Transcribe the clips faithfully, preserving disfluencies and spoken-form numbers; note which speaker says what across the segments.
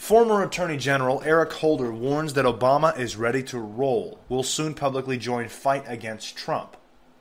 Speaker 1: Former Attorney General Eric Holder warns that Obama is ready to roll, will soon publicly join fight against Trump.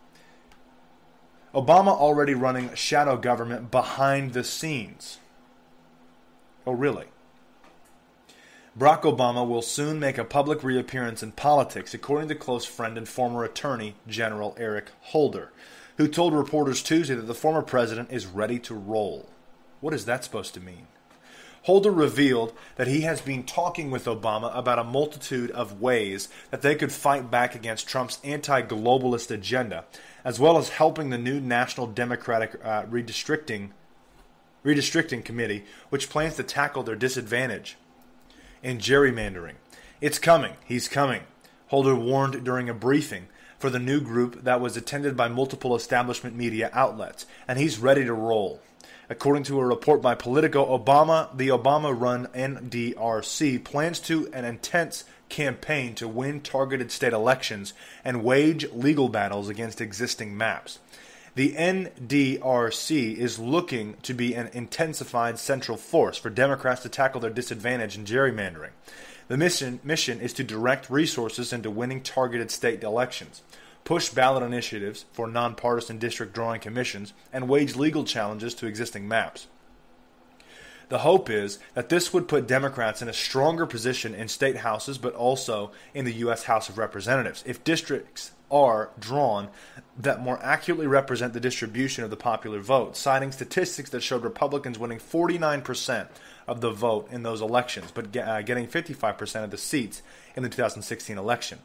Speaker 1: Obama already running shadow government behind the scenes. Oh, really? Barack Obama will soon make a public reappearance in politics, according to close friend and former Attorney General Eric Holder, who told reporters Tuesday that the former president is ready to roll. What is that supposed to mean? Holder revealed that he has been talking with Obama about a multitude of ways that they could fight back against Trump's anti-globalist agenda, as well as helping the new National Democratic uh, redistricting, redistricting Committee, which plans to tackle their disadvantage in gerrymandering. It's coming. He's coming, Holder warned during a briefing for the new group that was attended by multiple establishment media outlets, and he's ready to roll. According to a report by Politico, Obama, the Obama-run N D R C plans to an intense campaign to win targeted state elections and wage legal battles against existing maps. The N D R C is looking to be an intensified central force for Democrats to tackle their disadvantage in gerrymandering. The mission, mission is to direct resources into winning targeted state elections, push ballot initiatives for nonpartisan district drawing commissions, and wage legal challenges to existing maps. The hope is that this would put Democrats in a stronger position in state houses, but also in the U S House of Representatives, if districts are drawn that more accurately represent the distribution of the popular vote, citing statistics that showed Republicans winning forty-nine percent of the vote in those elections, but uh, getting fifty-five percent of the seats in the two thousand sixteen election.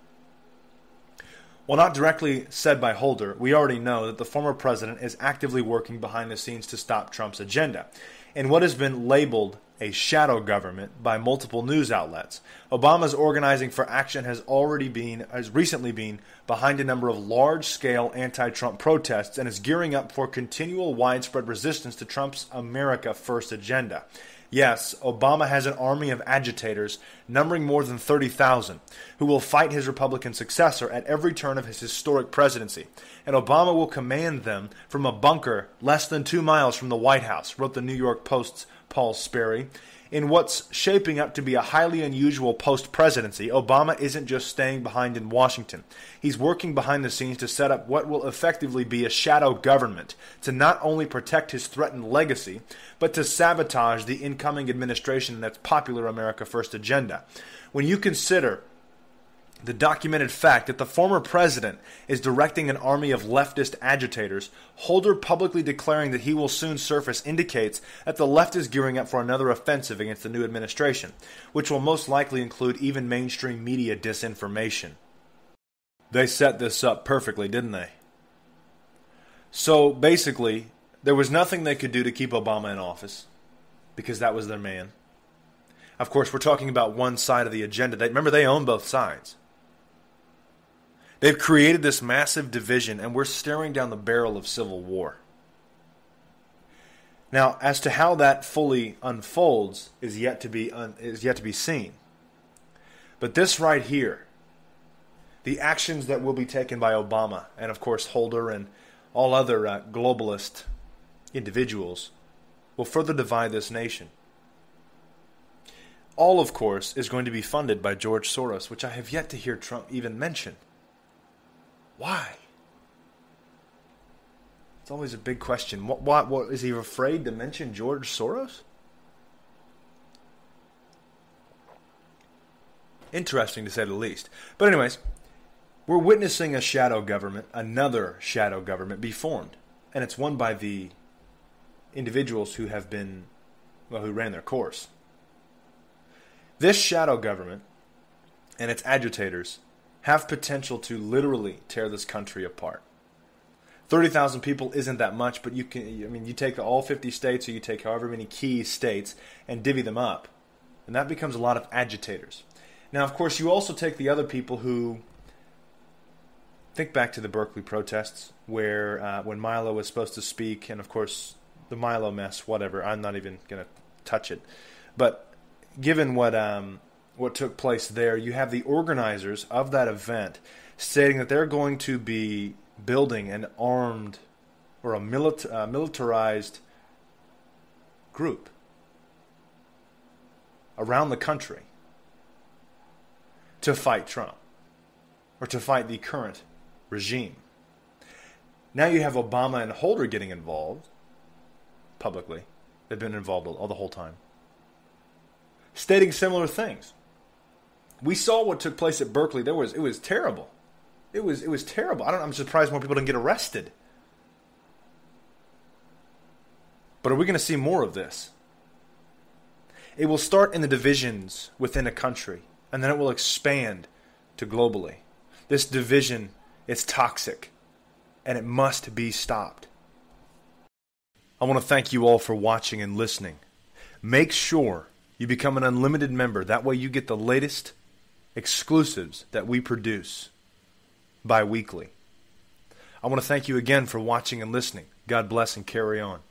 Speaker 1: While not directly said by Holder, we already know that the former president is actively working behind the scenes to stop Trump's agenda. In what has been labeled a shadow government by multiple news outlets, Obama's organizing for action has already been, has recently been behind a number of large-scale anti-Trump protests and is gearing up for continual widespread resistance to Trump's America First agenda. Yes, Obama has an army of agitators numbering more than thirty thousand who will fight his Republican successor at every turn of his historic presidency, and Obama will command them from a bunker less than two miles from the White House, wrote the New York Post's Paul Sperry. In what's shaping up to be a highly unusual post-presidency, Obama isn't just staying behind in Washington. He's working behind the scenes to set up what will effectively be a shadow government to not only protect his threatened legacy, but to sabotage the incoming administration and its popular America First agenda. When you consider the documented fact that the former president is directing an army of leftist agitators, Holder publicly declaring that he will soon surface indicates that the left is gearing up for another offensive against the new administration, which will most likely include even mainstream media disinformation. They set this up perfectly, didn't they? So basically, there was nothing they could do to keep Obama in office, because that was their man. Of course, we're talking about one side of the agenda. They, remember, they own both sides. They've created this massive division, and we're staring down the barrel of civil war. Now, as to how that fully unfolds is yet to be un, is yet to be seen. But this right here, the actions that will be taken by Obama, and of course Holder and all other uh, globalist individuals, will further divide this nation. All, of course, is going to be funded by George Soros, which I have yet to hear Trump even mention. Why? It's always a big question. What, what, what is he afraid to mention George Soros? Interesting to say the least. But anyways, we're witnessing a shadow government, another shadow government be formed. And it's won by the individuals who have been, well, who ran their course. This shadow government and its agitators have potential to literally tear this country apart. thirty thousand people isn't that much, but you can, I mean, you take all fifty states, or you take however many key states and divvy them up, and that becomes a lot of agitators. Now, of course, you also take the other people who, think back to the Berkeley protests, where uh, when Milo was supposed to speak, and of course, the Milo mess, whatever, I'm not even going to touch it. But given what um, what took place there, you have the organizers of that event stating that they're going to be building an armed or a milit- uh, militarized group, around the country to fight Trump or to fight the current regime. Now you have Obama and Holder getting involved publicly. They've been involved all the whole time, stating similar things. We saw what took place at Berkeley. There was it was terrible. It was it was terrible. I don't. I'm surprised more people didn't get arrested. But are we going to see more of this? It will start in the divisions within a country, and then it will expand to globally. This division is toxic, and it must be stopped. I want to thank you all for watching and listening. Make sure you become an unlimited member. That way you get the latest exclusives that we produce bi-weekly. I want to thank you again for watching and listening. God bless and carry on.